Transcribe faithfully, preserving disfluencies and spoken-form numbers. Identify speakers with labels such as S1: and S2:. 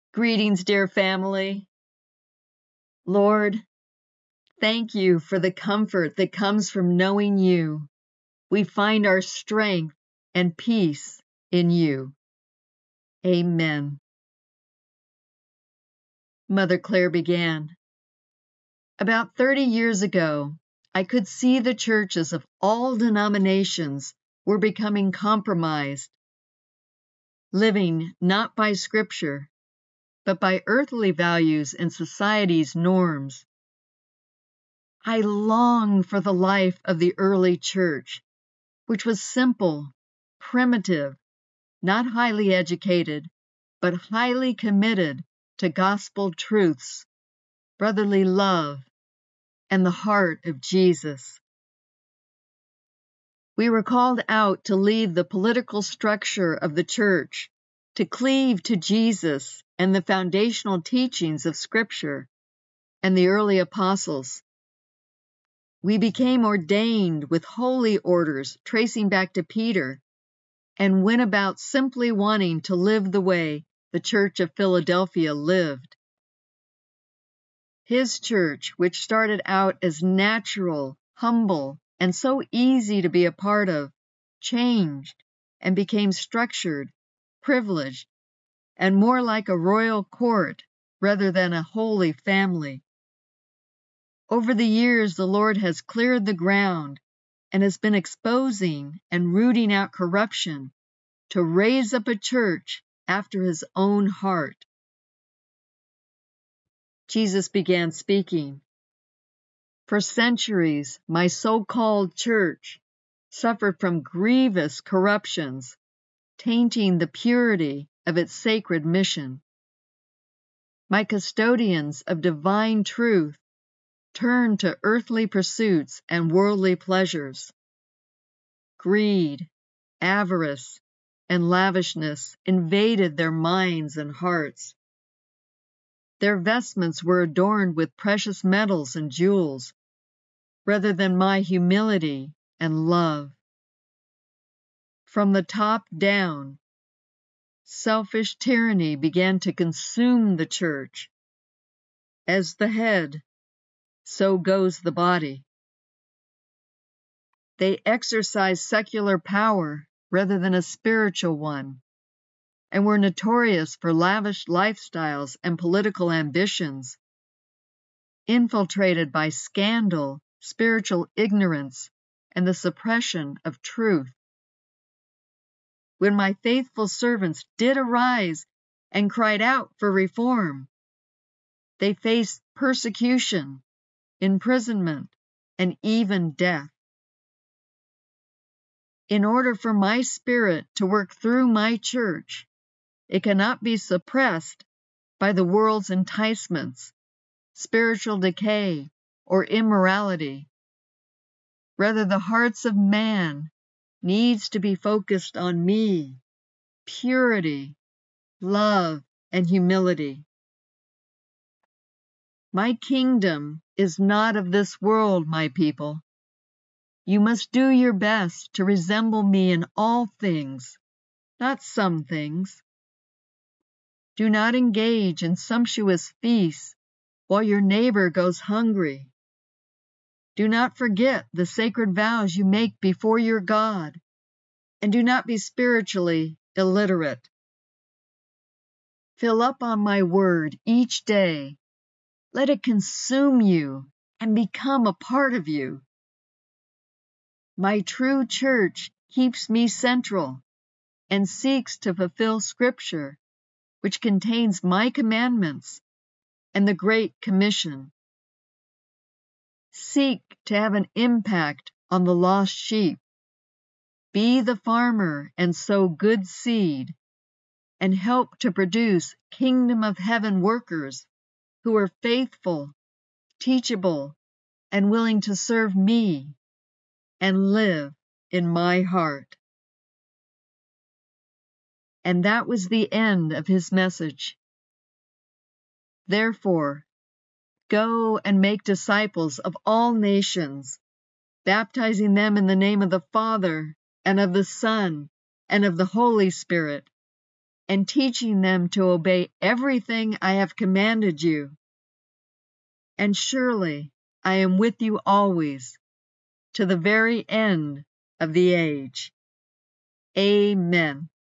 S1: Greetings, dear family. Lord, thank you for the comfort that comes from knowing you. We find our strength and peace in you. Amen. Mother Clare began. About thirty years ago, I could see the churches of all denominations were becoming compromised, living not by Scripture, but by earthly values and society's norms. I long for the life of the early church, which was simple, primitive, not highly educated, but highly committed to gospel truths, brotherly love, and the heart of Jesus. We were called out to leave the political structure of the church, to cleave to Jesus and the foundational teachings of Scripture and the early apostles. We became ordained with holy orders tracing back to Peter, and went about simply wanting to live the way the Church of Philadelphia lived. His church, which started out as natural, humble, and so easy to be a part of, changed and became structured, privileged, and more like a royal court rather than a holy family. Over the years, the Lord has cleared the ground and has been exposing and rooting out corruption to raise up a church after his own heart. Jesus began speaking. For centuries, my so-called church suffered from grievous corruptions, tainting the purity of its sacred mission. My custodians of divine truth turned to earthly pursuits and worldly pleasures. Greed, avarice, and lavishness invaded their minds and hearts. Their vestments were adorned with precious metals and jewels, rather than my humility and love. From the top down, selfish tyranny began to consume the church. As the head, so goes the body. They exercised secular power rather than a spiritual one, and were notorious for lavish lifestyles and political ambitions, infiltrated by scandal, spiritual ignorance, and the suppression of truth. When my faithful servants did arise and cried out for reform, they faced persecution, imprisonment, and even death. In order for my spirit to work through my church, it cannot be suppressed by the world's enticements, spiritual decay, or immorality. Rather, the hearts of man needs to be focused on me, purity, love, and humility. My kingdom is not of this world, my people. You must do your best to resemble me in all things, not some things. Do not engage in sumptuous feasts while your neighbor goes hungry. Do not forget the sacred vows you make before your God, and do not be spiritually illiterate. Fill up on my word each day. Let it consume you and become a part of you. My true church keeps me central and seeks to fulfill Scripture, which contains my commandments and the Great Commission. Seek to have an impact on the lost sheep. Be the farmer and sow good seed, and help to produce kingdom of heaven workers who are faithful, teachable, and willing to serve me and live in my heart. And that was the end of his message. Therefore, go and make disciples of all nations, baptizing them in the name of the Father, and of the Son, and of the Holy Spirit, and teaching them to obey everything I have commanded you. And surely I am with you always, to the very end of the age. Amen.